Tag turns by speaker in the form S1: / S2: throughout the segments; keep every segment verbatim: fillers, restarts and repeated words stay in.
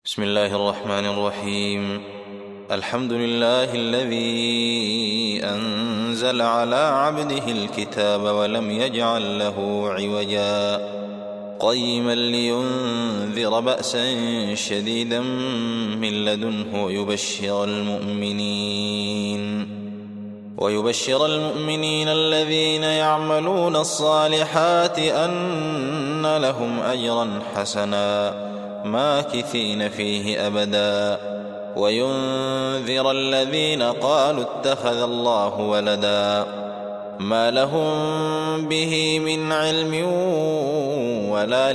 S1: بسم الله الرحمن الرحيم. الحمد لله الذي أنزل على عبده الكتاب ولم يجعل له عوجا قيما لينذر بأسا شديدا من لدنه ويبشر المؤمنين ويبشر المؤمنين الذين يعملون الصالحات أن لهم أجرا حسنا ماكثين فيه أبدا وينذر الذين قالوا اتخذ الله ولدا ما لهم به من علم ولا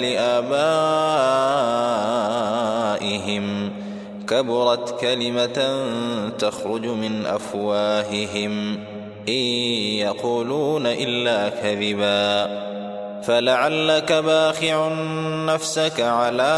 S1: لآبائهم كبرت كلمة تخرج من أفواههم إن يقولون إلا كذبا فلعلك باخع نفسك على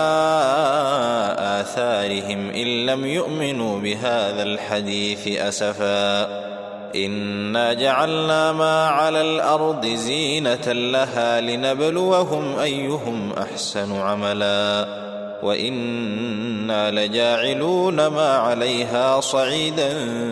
S1: آثارهم إن لم يؤمنوا بهذا الحديث أسفا إنا جعلنا ما على الأرض زينة لها لنبلوهم أيهم أحسن عملا وإنا لجاعلون ما عليها صعيدا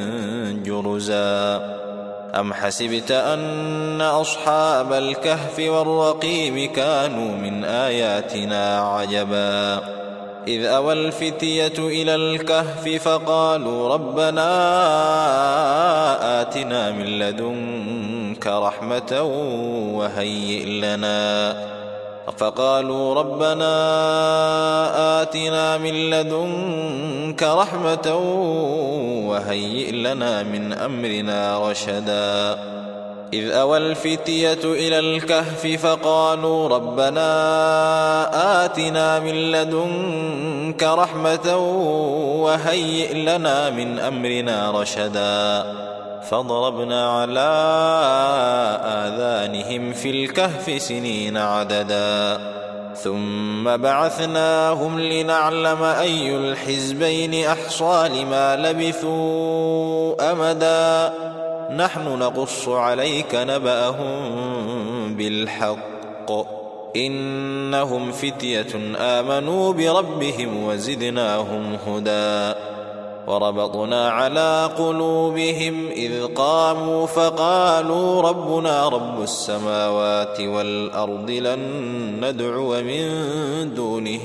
S1: جرزا أم حسبت أن أصحاب الكهف والرقيم كانوا من آياتنا عجبا إذ أوى الفتية إلى الكهف فقالوا ربنا آتنا من لدنك رحمة وهيئ لنا فقالوا ربنا آتنا من لدنك رحمة وهيئ لنا من أمرنا رشدا إذ أوى الفتية إلى الكهف فقالوا ربنا آتنا من لدنك رحمة وهيئ لنا من أمرنا رشدا فضربنا على آذانهم في الكهف سنين عددا ثم بعثناهم لنعلم أي الحزبين أحصى لما لبثوا أمدا نحن نقص عليك نبأهم بالحق إنهم فتية آمنوا بربهم وزدناهم هدى وربطنا على قلوبهم إذ قاموا فقالوا ربنا رب السماوات والأرض لن ندعو من دونه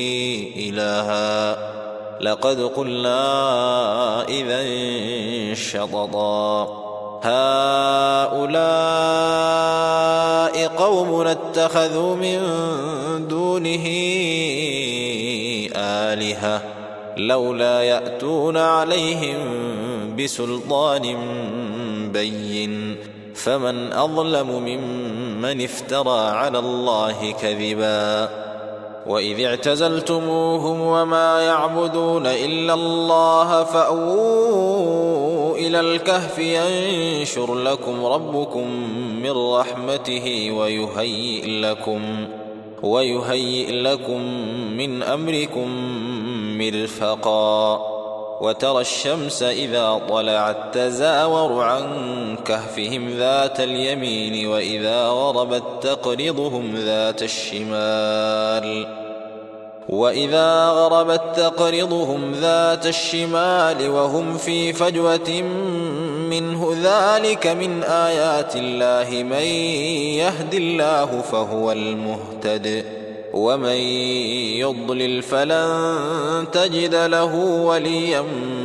S1: إلها لقد قلنا إذا شططا هؤلاء قوم اتخذوا من دونه آلهة لولا يأتون عليهم بسلطان بين فمن أظلم ممن افترى على الله كذبا وإذ اعتزلتموهم وما يعبدون إلا الله فأووا إلى الكهف ينشر لكم ربكم من رحمته ويهيئ لكم ويهيئ لكم من أمركم مرفقا وترى الشمس إذا طلعت تزاور عن كهفهم ذات اليمين وإذا غربت تقرضهم ذات الشمال وإذا غربت تقرضهم ذات الشمال وهم في فجوة منه ذلك من آيات الله من يهد الله فهو المهتد ومن يضلل فلن تجد له وليا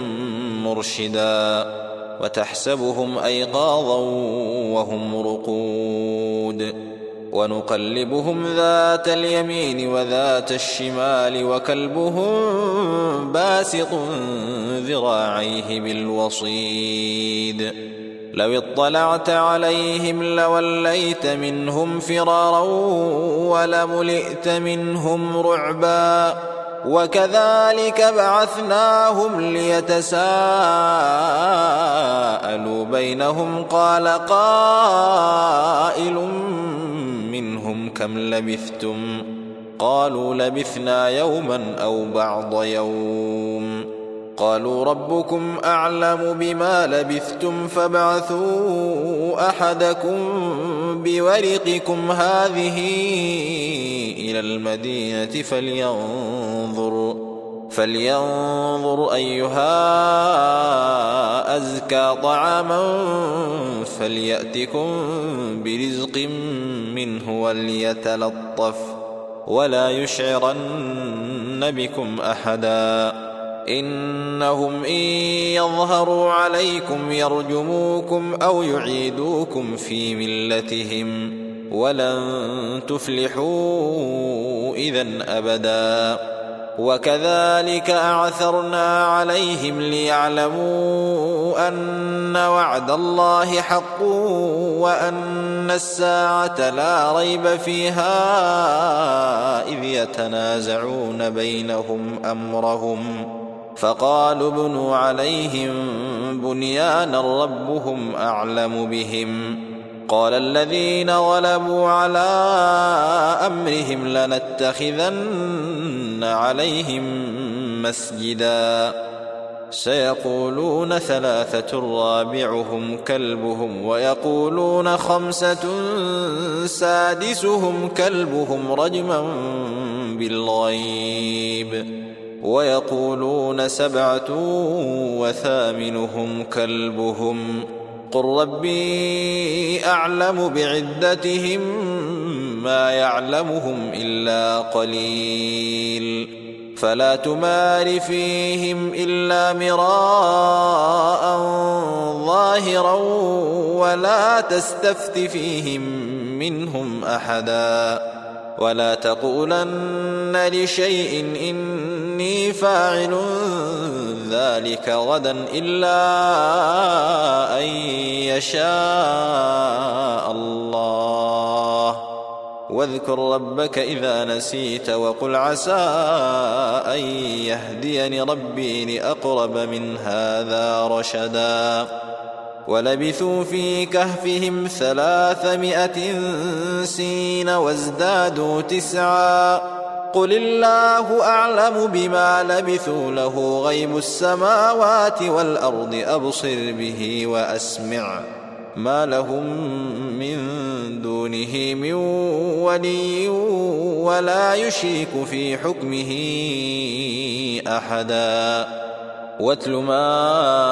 S1: مرشدا وتحسبهم أيقاظا وهم رقود ونقلبهم ذات اليمين وذات الشمال وكلبهم باسط ذراعيه بالوصيد لو اطلعت عليهم لوليت منهم فرارا ولملئت منهم رعبا وكذلك بعثناهم ليتساءلوا بينهم قال قائل منهم كم لبثتم قالوا لبثنا يوما أو بعض يوم قالوا ربكم أعلم بما لبثتم فابعثوا أحدكم بورقكم هذه إلى المدينة فلينظر فلينظر أيها أزكى طعاما فليأتكم برزق منه وليتلطف ولا يشعرن بكم أحدا إنهم إن يظهروا عليكم يرجموكم أو يعيدوكم في ملتهم ولن تفلحوا إذن أبدا وكذلك أعثرنا عليهم ليعلموا أن وعد الله حق وأن الساعة لا ريب فيها إذ يتنازعون بينهم أمرهم فقالوا ابنوا عليهم بنيانا ربهم أعلم بهم قال الذين غلبوا على أمرهم لنتخذن عليهم مسجدا سيقولون ثلاثة رابعهم كلبهم ويقولون خمسة سادسهم كلبهم رجما بالغيب ويقولون سبعة وثامنهم كلبهم قل ربي أعلم بعدتهم ما يعلمهم إلا قليل فلا تمار فيهم إلا مراء ظاهرا ولا تستفت فيهم منهم أحدا ولا تقولن لشيء إني فاعل ذلك غدا إلا أن يشاء الله واذكر ربك إذا نسيت وقل عسى أن يهديني ربي لأقرب من هذا رشدا ولبثوا في كهفهم ثلاثمائة سنين وازدادوا تسعا قل الله أعلم بما لبثوا له غيب السماوات والأرض أبصر به وأسمع ما لهم من دونه من ولي ولا يشرك في حكمه أحدا واتل ما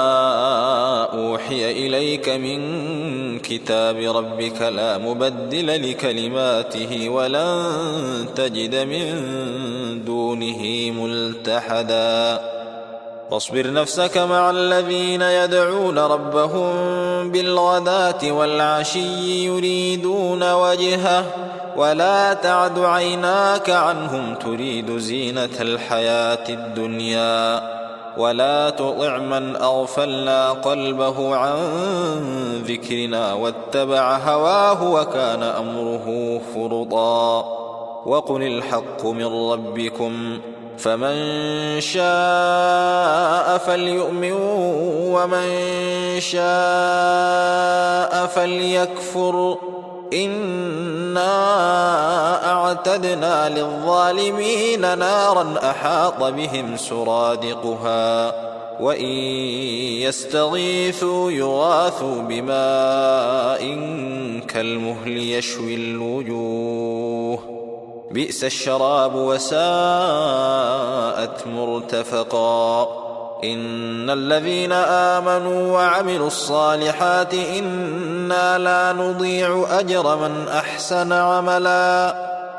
S1: أوحي إليك من كتاب ربك لا مبدل لكلماته ولن تجد من دونه ملتحدا واصبر نفسك مع الذين يدعون ربهم بالغداة والعشي يريدون وجهه ولا تعد عيناك عنهم تريد زينة الحياة الدنيا ولا تطع من أغفلنا قلبه عن ذكرنا واتبع هواه وكان أمره فرطا وقل الحق من ربكم فمن شاء فليؤمن ومن شاء فليكفر إنا أعتدنا للظالمين نارا أحاط بهم سرادقها وإن يستغيثوا يغاثوا بماء كالمهل يشوي الوجوه بئس الشراب وساءت مرتفقا إن الذين آمنوا وعملوا الصالحات إنا لا نضيع أجر من أحسن عملا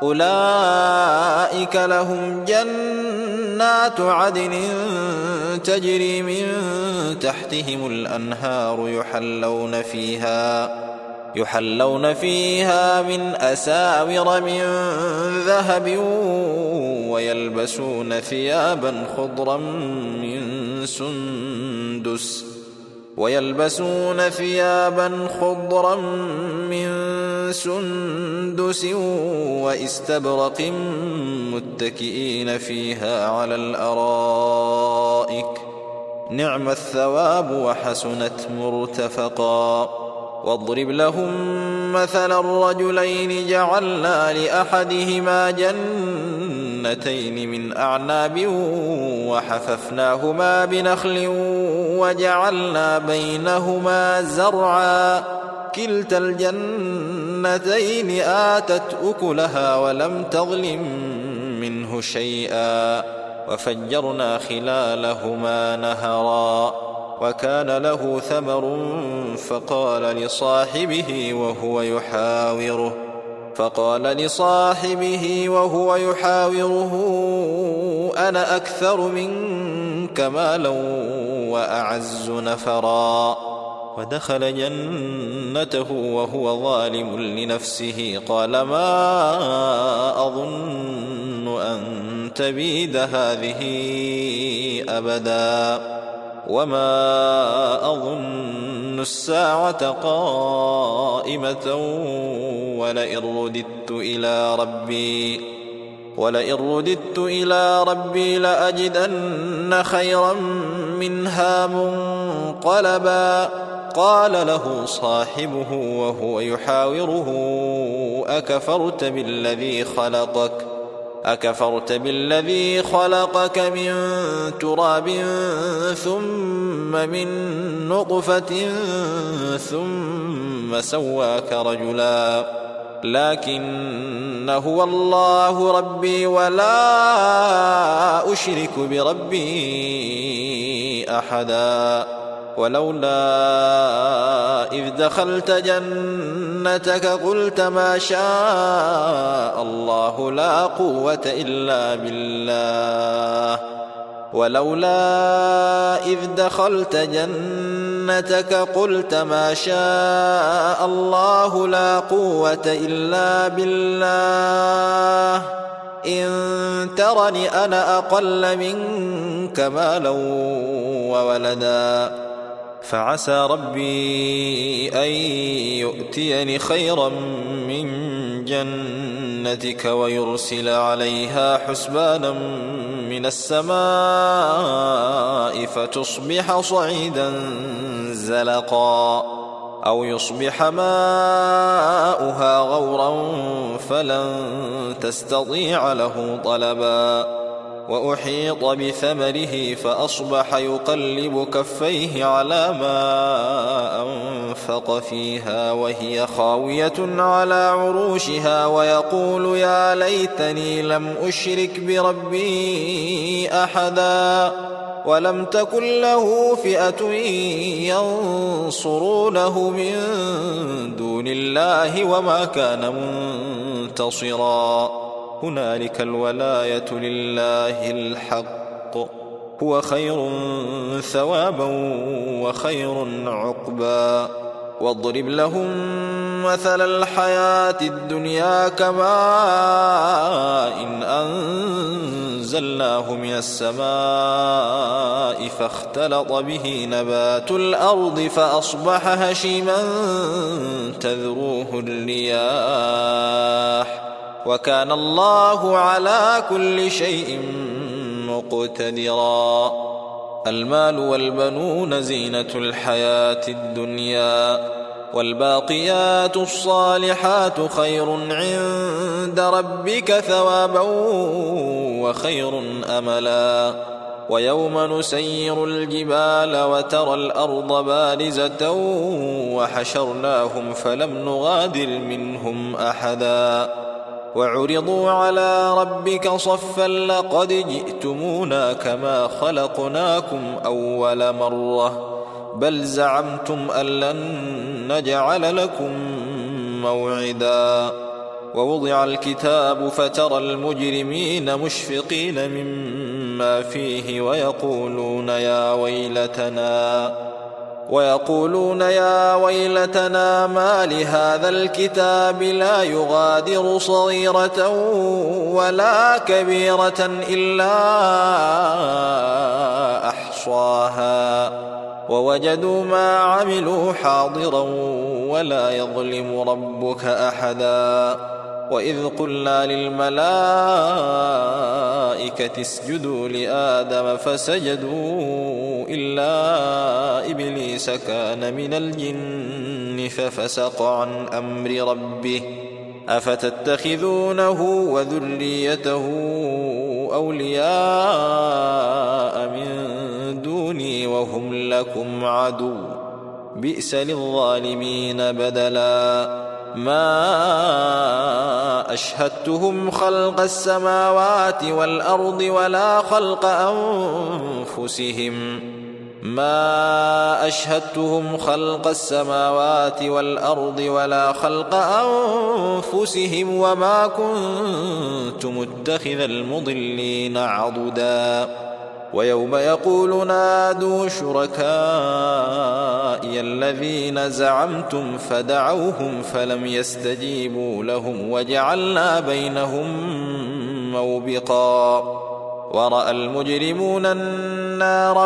S1: أولئك لهم جنات عدن تجري من تحتهم الأنهار يحلون فيها يحلون فيها من أساور من ذهب ويلبسون ثيابا خضرا من سندس ويلبسون ثيابا خضرا من سندس واستبرق متكئين فيها على الأرائك نعم الثواب وحسنت مرتفقا واضرب لهم مثل الرجلين جعلنا لأحدهما جنتين من أعناب وحففناهما بنخل وجعلنا بينهما زرعا كلتا الجنتين آتت أكلها ولم تظلم منه شيئا وفجرنا خلالهما نهرا وكان له ثمر فقال لصاحبه وهو يحاوره فقال لصاحبه وهو يحاوره أنا أكثر منك مالا وأعز نفرا ودخل جنته وهو ظالم لنفسه قال ما أظن أن تبيد هذه أبدا وما أظن الساعة قائمة ولئن رددت إلى ربي ولئن رددت إلى ربي لأجدن خيرا منها منقلبا قال له صاحبه وهو يحاوره أكفرت بالذي خلقك أكفرت بالذي خلقك من تراب ثم من نطفة ثم سواك رجلا لكن هو الله ربي ولا أشرك بربي أحدا ولولا إذ دخلت جنتك قلت ما شاء الله لا قوة إلا بالله ولولا إذ دخلت جنتك قلت ما شاء الله لا قوة إلا بالله إن ترني أنا أقل منك مالا وولدا فعسى ربي أن يؤتيني خيرا من جنتك ويرسل عليها حسبانا من السماء فتصبح صعيدا زلقا أو يصبح ماؤها غورا فلن تستطيع له طلبا وأحيط بثمره فأصبح يقلب كفيه على ما أنفق فيها وهي خاوية على عروشها ويقول يا ليتني لم أشرك بربي أحدا ولم تكن له فئة ينصرونه من دون الله وما كان منتصرا هنالك الولاية لله الحق هو خير ثوابا وخير عقبا واضرب لهم مثل الحياة الدنيا كماء إن أنزلناه من السماء فاختلط به نبات الأرض فأصبح هشيما تذروه الرياح وكان الله على كل شيء مقتدرا المال والبنون زينة الحياة الدنيا والباقيات الصالحات خير عند ربك ثوابا وخير أملا ويوم نسير الجبال وترى الأرض بارزة وحشرناهم فلم نغادر منهم أحدا وعرضوا على ربك صفا لقد جئتمونا كما خلقناكم أول مرة بل زعمتم أن لن نجعل لكم موعدا ووضع الكتاب فترى المجرمين مشفقين مما فيه ويقولون يا ويلتنا ويقولون يا ويلتنا ما لهذا الكتاب لا يغادر صغيرة ولا كبيرة إلا أحصاها ووجدوا ما عملوا حاضرا ولا يظلم ربك أحدا وإذ قلنا للملائكة اسجدوا لآدم فسجدوا إلا إبليس كان من الجن ففسق عن أمر ربه أفتتخذونه وذريته أولياء من دوني وهم لكم عدو بئس للظالمين بدلا ما أشهدتهم خلق السماوات والأرض ولا خلق أنفسهم ما أشهدتهم خلق السماوات والأرض ولا خلق أنفسهم وما كنت متخذ المضلين عضدا ويوم يقول نادوا شركائي الذين زعمتم فدعوهم فلم يستجيبوا لهم وجعلنا بينهم موبقا ورأى المجرمون النار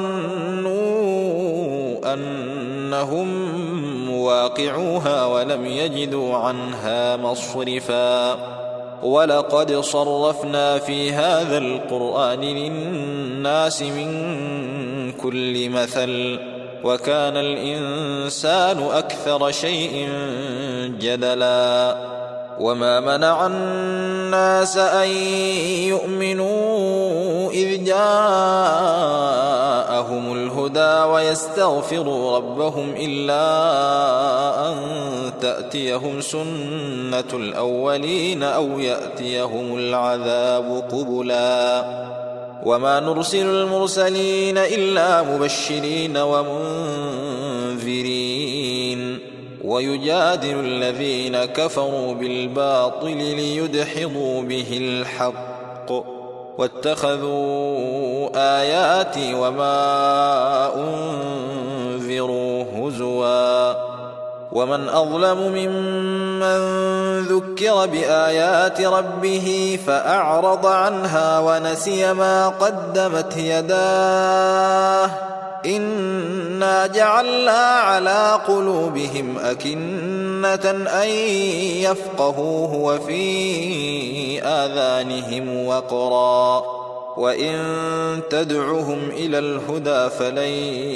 S1: فظنوا أنهم مواقعوها ولم يجدوا عنها مصرفا ولقد صرفنا في هذا القرآن للناس من كل مثل وكان الإنسان أكثر شيء جدلا وما منع الناس أن يؤمنوا إذ جاءهم الهدى ويستغفروا ربهم إلا أن تأتيهم سنة الأولين أو يأتيهم العذاب قبلا وما نرسل المرسلين إلا مبشرين ومنذرين ويجادل الذين كفروا بالباطل ليدحضوا به الحق واتخذوا آياتي وما أنذروا هزوا ومن أظلم ممن ذكر بآيات ربه فأعرض عنها ونسي ما قدمت يداه إنا جعلنا على قلوبهم أكنة أن يفقهوه وفي آذانهم وقرا وإن تدعهم إلى الهدى فلن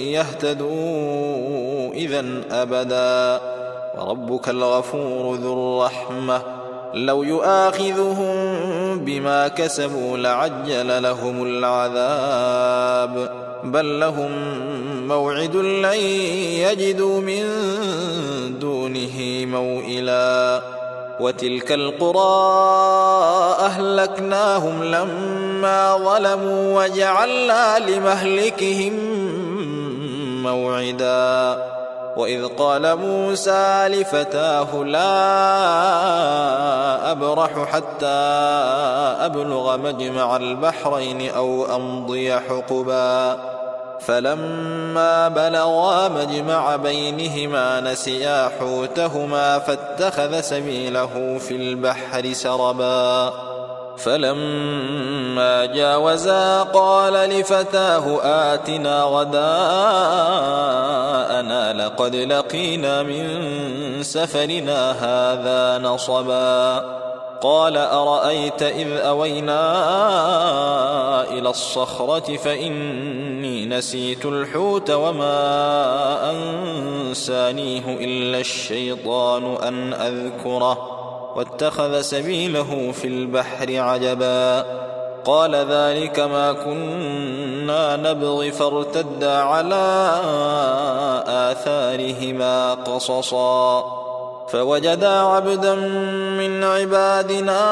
S1: يهتدوا إذن أبدا وربك الغفور ذو الرحمة لو يؤاخذهم بما كسبوا لعجل لهم العذاب بل لهم موعد لن يجدوا من دونه موئلا وتلك القرى أهلكناهم لما ظلموا وجعلنا لمهلكهم موعدا وإذ قال موسى لفتاه لا أبرح حتى أبلغ مجمع البحرين أو أمضي حقبا فلما بلغا مجمع بينهما نسيا حوتهما فاتخذ سبيله في البحر سربا فلما جاوزا قال لفتاه آتنا غداءنا لقد لقينا من سفرنا هذا نصبا قال أرأيت إذ أوينا إلى الصخرة فإني نسيت الحوت وما أنسانيه إلا الشيطان أن أذكره واتخذ سبيله في البحر عجبا قال ذلك ما كنا نبغي فارتدا على آثارهما قصصا فوجدا عبدا من عبادنا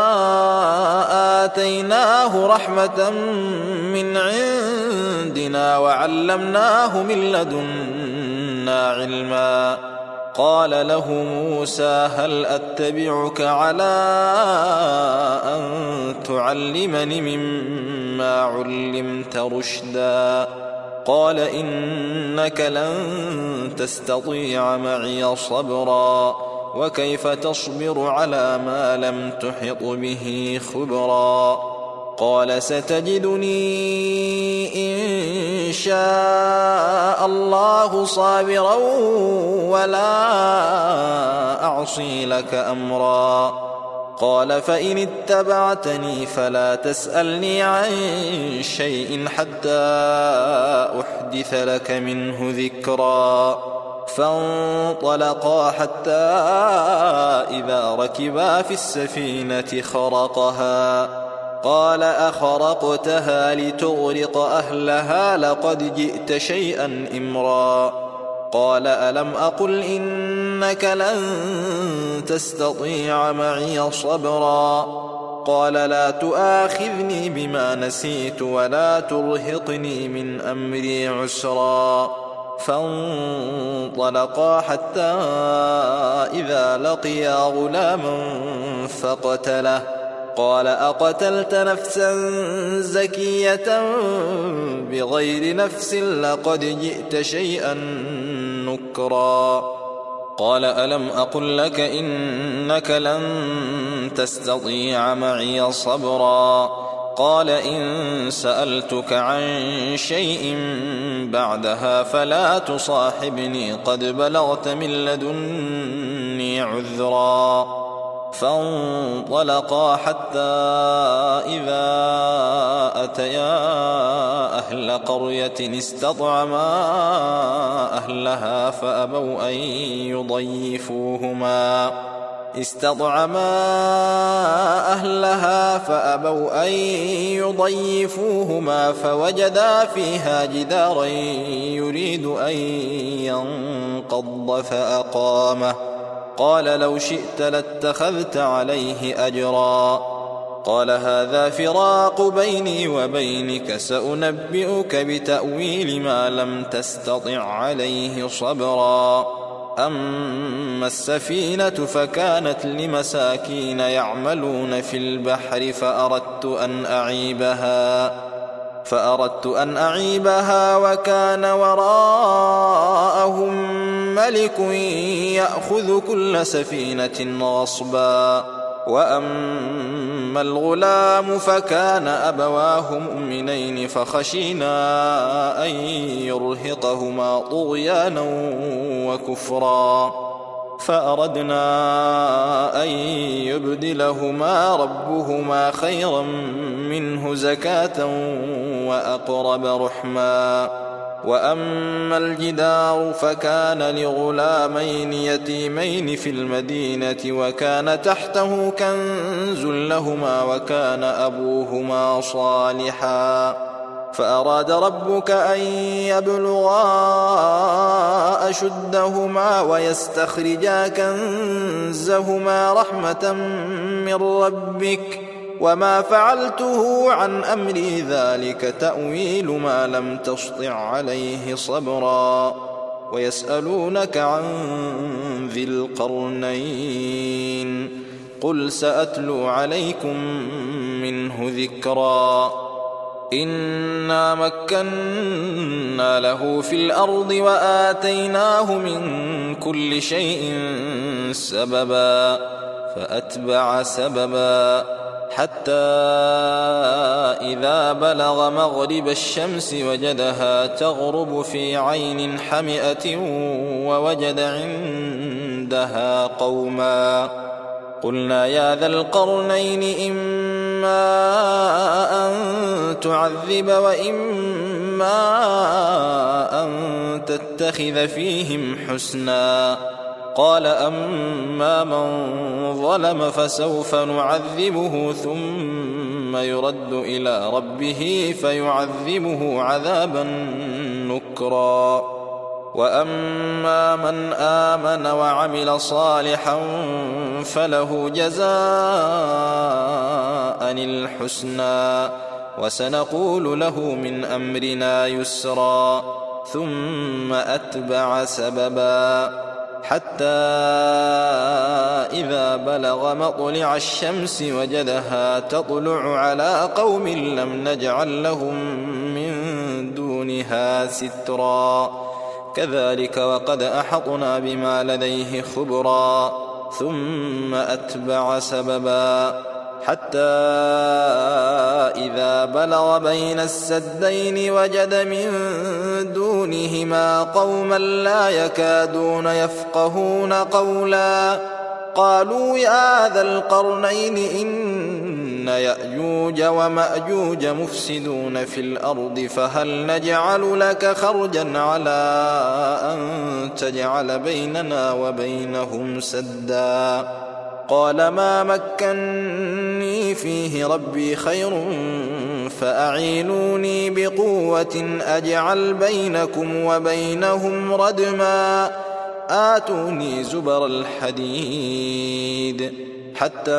S1: آتيناه رحمة من عندنا وعلمناه من لدنا علما قال له موسى هل أتبعك على أن تعلمني مما علمت رشدا قال إنك لن تستطيع معي صبرا وكيف تصبر على ما لم تحط به خبرا قال ستجدني إن شاء الله صابرا ولا أعصي لك أمرا قال فإن اتبعتني فلا تسألني عن شيء حتى أحدث لك منه ذكرا فانطلقا حتى إذا ركبا في السفينة خرقها قال أخرقتها لتغرق أهلها لقد جئت شيئا إمرا قال ألم أقل إنك لن تستطيع معي صبرا قال لا تؤاخذني بما نسيت ولا ترهقني من أمري عسرا فانطلقا حتى إذا لقيا غلاما فقتله قال أقتلت نفسا زكية بغير نفس لقد جئت شيئا نكرا قال ألم أقل لك إنك لن تستطيع معي صبرا قال إن سألتك عن شيء بعدها فلا تصاحبني قد بلغت من لدني عذرا فانطلقا حتى إذا أتيا أهل قرية استطعما أهلها فأبوا أن يضيفوهما استطعما أهلها فأبوا أن يضيفوهما فوجدا فيها جدارا يريد أن ينقض فأقامه قال لو شئت لاتخذت عليه أجرا قال هذا فراق بيني وبينك سأنبئك بتأويل ما لم تستطع عليه صبرا أما السفينة فكانت لمساكين يعملون في البحر فأردت أن أعيبها فأردت أن أعيبها وكان وراءهم ملك يأخذ كل سفينة غصبا وأما الغلام فكان أبواه مؤمنين فخشينا أن يرهقهما طغيانا وكفرا فأردنا أن يبدلهما ربهما خيرا منه زكاة وأقرب رحما وأما الجدار فكان لغلامين يتيمين في المدينة وكان تحته كنز لهما وكان أبوهما صالحا فأراد ربك أن يبلغا أشدهما ويستخرجا كنزهما رحمة من ربك وما فعلته عن أمري ذلك تأويل ما لم تسطع عليه صبرا ويسألونك عن ذي القرنين قل سأتلو عليكم منه ذكرا إنا مكنا له في الأرض وآتيناه من كل شيء سببا فأتبع سببا حتى إذا بلغ مغرب الشمس وجدها تغرب في عين حمئة ووجد عندها قوما قلنا يا ذا القرنين إما أن تعذب وإما أن تتخذ فيهم حسنا قال أما من ظلم فسوف نعذبه ثم يرد إلى ربه فيعذبه عذابا نكرا وأما من آمن وعمل صالحا فله جزاء الحسنى وسنقول له من أمرنا يسرا ثم أتبع سببا حتى إذا بلغ مطلع الشمس وجدها تطلع على قوم لم نجعل لهم من دونها سترا كذلك وقد أحطنا بما لديه خبرا ثم أتبع سببا حتى إذا بلغ بين السدين وجد من دونهما قوما لا يكادون يفقهون قولا قالوا يا ذا القرنين إن يأجوج ومأجوج مفسدون في الأرض فهل نجعل لك خرجا على أن تجعل بيننا وبينهم سدا قال ما مكني فيه ربي خير فأعينوني بقوة أجعل بينكم وبينهم ردما آتوني زبر الحديد حتى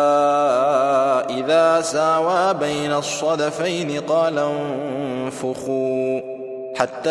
S1: إذا ساوى بين الصدفين قال انفخوا حتى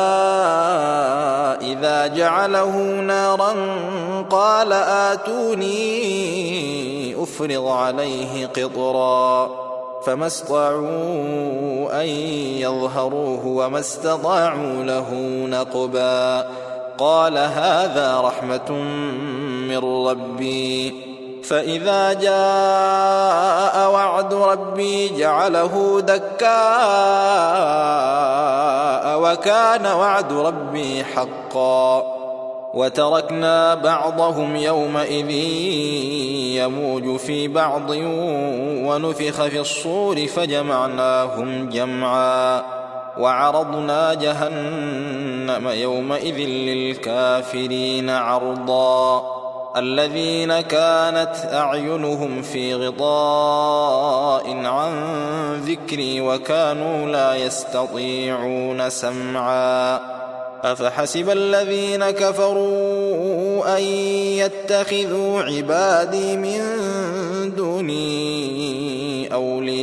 S1: إذا جعله نارا قال آتوني أفرغ عليه قطرا فما استطاعوا أن يظهروه وما استطاعوا له نقبا قال هذا رحمة من ربي فإذا جاء وعد ربي جعله دكاء وكان وعد ربي حقا وتركنا بعضهم يومئذ يموج في بعض ونفخ في الصور فجمعناهم جمعا وعرضنا جهنم يومئذ للكافرين عرضا الذين كانت أعينهم في غطاء عن ذكري وكانوا لا يستطيعون سمعا أفحسب الذين كفروا أن يتخذوا عبادي من دوني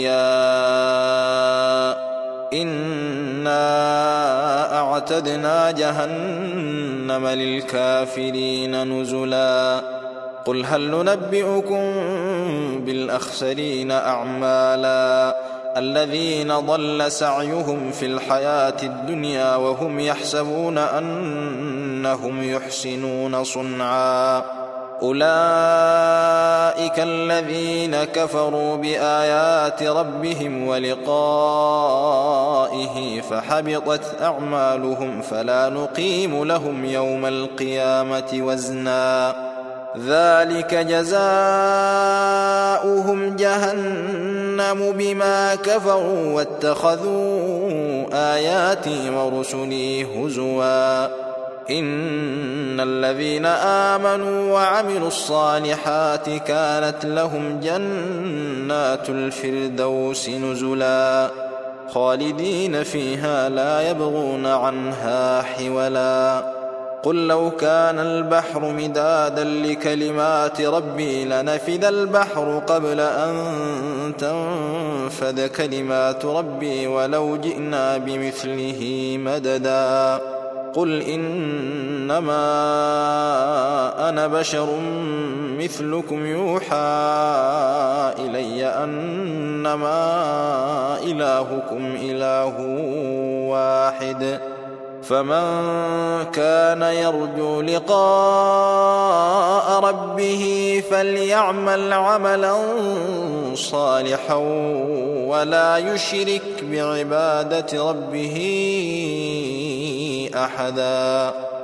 S1: أولياء إنا أعتدنا جهنم للكافرين نزلا قل هل ننبئكم بالأخسرين أعمالا الذين ضل سعيهم في الحياة الدنيا وهم يحسبون أنهم يحسنون صنعا أولئك الذين كفروا بآيات ربهم ولقائه فحبطت أعمالهم فلا نقيم لهم يوم القيامة وزنا ذلك جزاؤهم جهنم بما كفروا واتخذوا آياتي ورسلي هزوا إن الذين آمنوا وعملوا الصالحات كانت لهم جنات الفردوس نزلا خالدين فيها لا يبغون عنها حولا قل لو كان البحر مدادا لكلمات ربي لنفد البحر قبل أن تنفد كلمات ربي ولو جئنا بمثله مددا قل إنما أنا بشر مثلكم يوحى إلي أنما إلهكم إله واحد فمن كان يرجو لقاء ربه فليعمل عملا صالحا ولا يشرك بعبادة ربه أحدا.